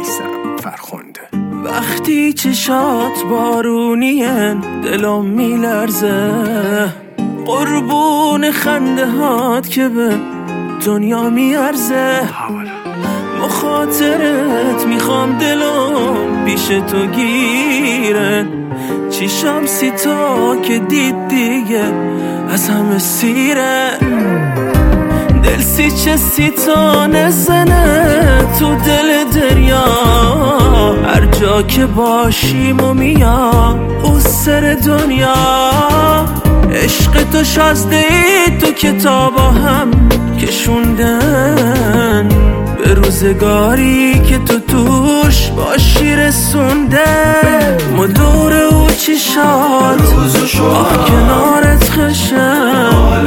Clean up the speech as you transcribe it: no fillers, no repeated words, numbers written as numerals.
میثم فرخنده. وقتی چشات بارونین دلم میلرزه، قربون خنده هات که به دنیا میارزه. مخاطرت میخوام دلم پیش تو گیره، چیشم سیتا که دید دیگه از همه سیره. دل سیچه سیتا نزنه تو دل دریا، هر جا که باشیم و میام او سر دنیا. عشق تو شازده ای تو کتابا هم کشوندن، به روزگاری که تو توش باشی رسونده. مدور او چی شاد آه کنارت خشم،